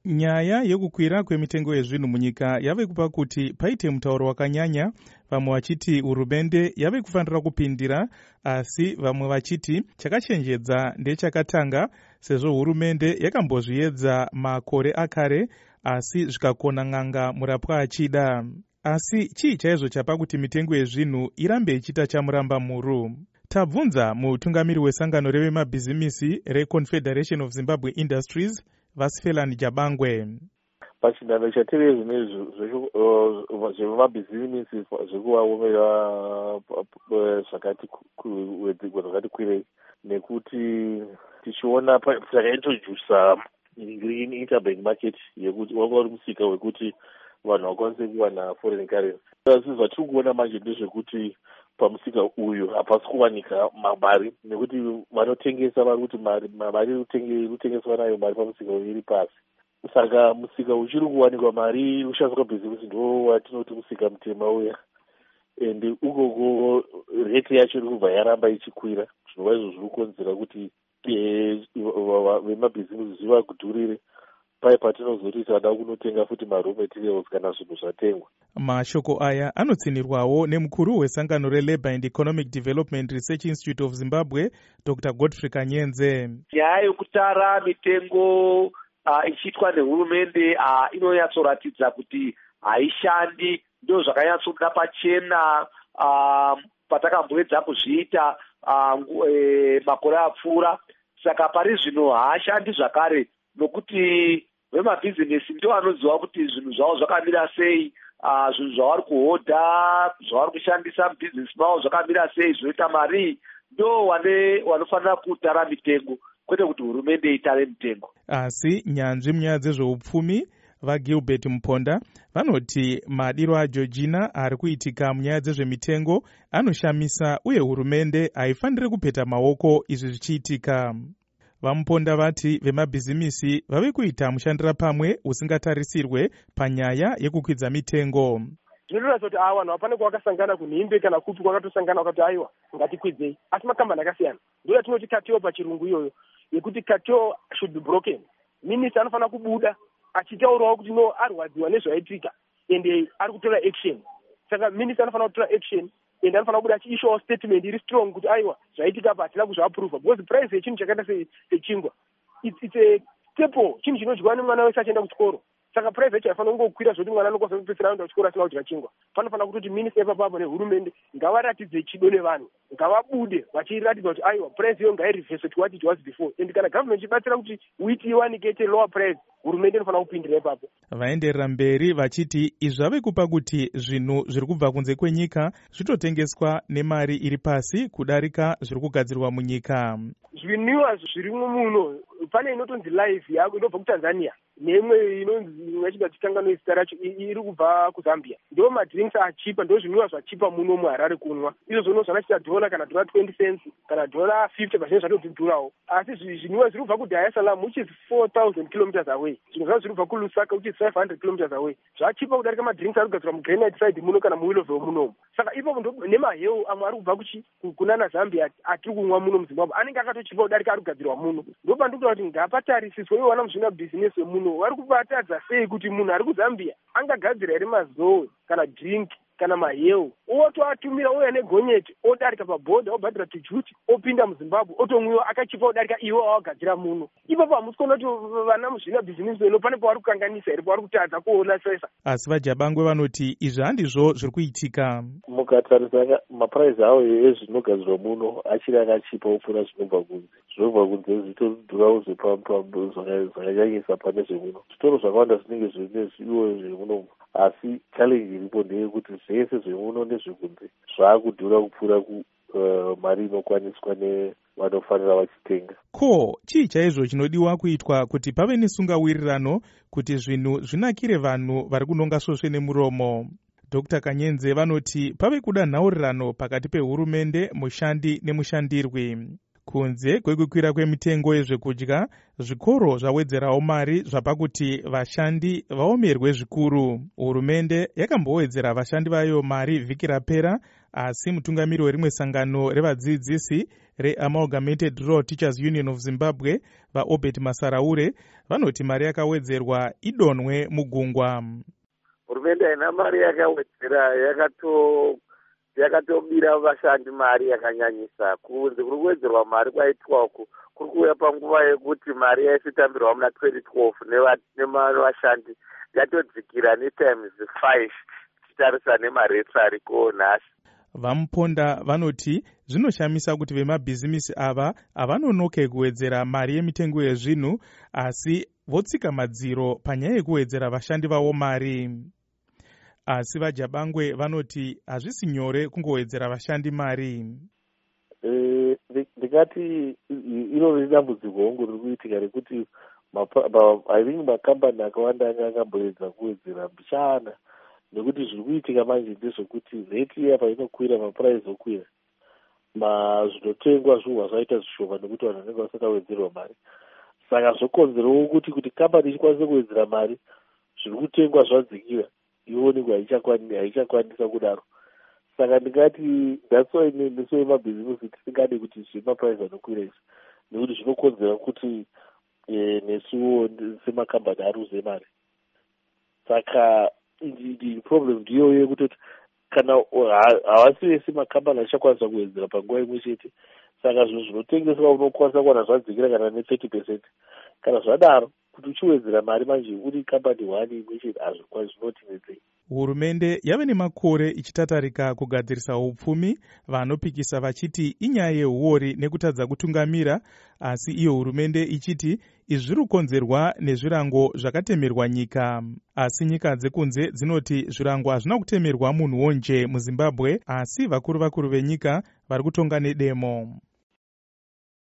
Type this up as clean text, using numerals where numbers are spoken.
Nyaya yekukwira kwemitengo yezvinhu munyika yave kupa kuti paite mutauro wakanyanya, vamwe vachiti hurumende yave kufanira kupindira, asi vamwe vachiti chakachenjedza ndechakatanga, sezvo hurumende yakambozviedza makore akare asi zvikakona n'anga murapwa achida. Asi chii chaizvo chapa kuti mitengo yezvinhu irambe ichiita chamuramba muru? Tabvunza mutungamiri wesangano revemabhizimisi reConfederation of Zimbabwe Industries, Vasifelani Jabangwe. Pachindanho chatiri zvemabhizimisi zvekuvaomera zvakati kwirei, nekuti tichiona takaintrodusa green interbank market yekuti wanga uri musika wekuti vanhu vakwanise kuwana foreign currency. Asi zvatiri kuona manje ndezvekuti pamusika uyu hapasi kuwanika mari, nekuti vanotengesa vari kuti mari inotengeswa nayo mari pamusika uyu iri pasi. Saka musika uchiri kuwanikwa mari ushandiswa bhizimisi ndo watinoti musika mutema uya, ende ukoko rate yacho iri kubva yaramba ichikwira, zvinova izvo zviri kukonzera kuti vemabhizimisi zvivakudhurire pai patinozoti tada kunotenga futi maraw materials kana zvinhu zvatengwa. Mashoko aya anotsinirwawo nemukuru wesangano reLabour and Economic Development Research Institute of Zimbabwe, Dr. Godfrey Kanyenze. Nyaya yekutara mitengo ichiitwa nehurumende inonyatsoratidza kuti haishandi, ndo zvakanyatsobuda pachena patakamboedza kuzviita makore apfuura. Saka pari zvino haashandi zvakare, nokuti vemabhizinesi ndo vanoziva kuti zvinhu zvavo zvakamira sei, zvinhu zvavari kuhodha, zvavari kushandisa mubhizinesi mavo zvakamira sei, zvinoita mari, ndo vanofanira kutara mitengo, kwete kuti hurumende itare mitengo. Asi nyanzvi munyaya dzezveupfumi vaGilbert Muponda vanoti madiro aJeorgina ari kuitika munyaya dzezvemitengo anoshamisa, uye hurumende haifaniri kupeta maoko izvi zvichiitika. Vamuponda vati vemabhizimisi vave kuita mushandira pamwe usingatarisirwe panyaya yekukwidza mitengo. Zvinoratidza kuti vanhu hapana kwavakasangana kunhimbe kana kupi kwakatosangana vakati aiwa ngatikwidzei, asi makambani akasiyana. Ndo yatinoti cartel pachirungu iyoyo, yekuti cartel should be broken. Minista anofanira kubuda achitaurawo kuti no arwadziwa nezvaitika ende ari kutora action. Saka minista anofanira kutora action ende anofanira kubuda achiishawo statement iri strong kuti aiwa zvaitika apa hatina kuzviapprova, because price yechinhu chakaita sechingwa it's a staple, chinhu chinodyiwa nemwana wese achienda kuchikoro. Saka private haifanira kungokwira zvoti mwana anokwanisa kupedzisira aenda kuchikoro asina kudya chingwa. Panofanira kuti minista ipapo nehurumende ngavaratidze chido nevanhu, ngavabude vachiratidza kuti aiwa price iyo ngairevhese to what it was before, and kana government ichibatsira kuti wheat iwanike ite lower price, hurumende inofanira kupindira ipapo. Vaenderera mberi vachiti izvi zvave kupa kuti zvinhu zviri kubva kunze kwenyika zvitotengeswa nemari iri pasi kudarika zviri kugadzirwa munyika. Zvinwiwa zvirimwo muno, pane inotonzi live yako inobva kuTanzania, neimwe inonzi yachigadzitangano zita racho iri kubva kuZambia. Ndo madrinks achipa, ndo zvinwiwa zvachipa muno muHarare kunwa. Izvo zvono zvanachiita $, kana $20 cents, kana $50 pazvinenge zvatodhurawo. Asi zvinwiwa zviri kubva kuDar es Salaam, which is 4,000 kilometers away. Zvimwe zvacho zviri kubva kuLusaka, which is 500 kilometers away. Zvachipa kudarika madrinks ari kugadzirwa muGranite side muno kana muWillowville munomu. Saka ipapo ndo nemahewu amwe ari kubva kunana Zambia atiri kumwa muno muZimbabwe anenge akatochipa kudarika ari kugadzirwa muno. Ndo pandikuti kuti ngapatarisiswe ivo vana muzvina bhizinesi vemuno vari kubatadza sei kuti munhu ari kuZambia angagadzira here mazowe kana drink kana mahewu otoatumira ouya negonyeti odarika pabhodha obhadhira tujuti opinda muZimbabwe otomwiwa akachipa kudarika ivo avagadzira muno. Ipapo hamusi kuona kuti vana muzvina bhizinesi veno pane pavari kukanganisa here, pavari kutadza kuona sesa. Asi vaJabangwe vanoti izvi handizvo zviri kuitika. Mukatarisa mapuraizi avo ezvinogadzirwa muno achiri akachipa kupfuura zvinobva kunze. Zvinobva kunze zvitodhurawo zvakanyanyisa pane zvemuno. Zvitoro zvakawanda zvinenge zvine iwo zvemuno, asi challenge iripo ndeyekuti zvese zvemuno nezvekunze zvakudhura kupfuura mari inokwaniswa nevanofanira vachitenga. Ko, chii chaizvo chinodiwa kuitwa kuti pave nesungawirirano kuti zvinhu zvinakire vanhu vari kunonga svosve nemuromo? Dr. Kanyenze vanoti pave kuda nhaurirano pakati pehurumende, mushandi nemushandirwi. Kunze kwekukwira kwemitengo yezvekudya, zvikoro zvawedzerawo mari zvapa kuti vashandi vaomerwe zvikuru. Hurumende yakambowedzera vashandi vayo mari vhiki rapera, asi mutungamiri werimwe sangano revadzidzisi reAmalgamated Rural Teachers Union of Zimbabwe vaObert Masaraure vanoti mari yakawedzerwa idonwe mugungwa. Hurumende haina mari yakawedzera, yakatobira vashandi mari yakanyanyisa. Kunze kuri kuwedzerwa mari kwaitwa uku kuri kuuya panguva yekuti mari yaisitambirwa muna 2012 nevashandi yatodzikira netimes 5 tichitarisa nemaretsi ariko nhasi. Vamuponda vanoti zvinoshamisa kuti vemabhizimisi ava havanonoke kuwedzera mari yemitengo yezvinhu, asi votsika madziro panyaya yekuwedzera vashandi vavo mari. Asi vaJabangwe vanoti hazvisi nyore kungowedzera vashandi mari. Ndingati iro dambudziko hongu riri kuitika rekuti I think makambani akawanda angamboedza kuwedzera mbichana, nekuti zviri kuitika manje ndezvekuti reti iya painokwira mapuraizi okwira, zvinotengwa zvinhu zvaita zvishoma nekuti vanhu vanenge vasakawedzerwa mari. Saka zvokonzerawo kuti kambani ichikwanisa kuwedzera mari zviri kutengwa zvadzikira ionekwa haichakwanisa kudaro. Saka ndingati that's why nesu vemabhizimisi tisingade kuti zvemapuraizi anokwira izvi, nekuti zvinokonzera kuti nesuwo semakambani aruze mari. Saka problem ndiyo yekutoti kana havasi vese makambani achakwanisa kuwedzera panguva imwe chete. Saka zvinhu zvinotengeswa unokwanisa kuwana zvadzikira kana ne30%. Kana zvadaro kuti uchiwedzera mari manje uri kambani 1 imwe chete zvinotinetsei. Hurumende yave nemakore ichitatarika kugadzirisa upfumi, vanopikisa vachiti inyaya yehuori nekutadza kutungamira, asi iyo hurumende ichiti izvi zviri kukonzerwa nezvirango zvakatemerwa nyika. Asi nyika dzekunze dzinoti zvirango hazvina kutemerwa munhuwo nje muZimbabwe, asi vakuru venyika vari kutonga nedemo.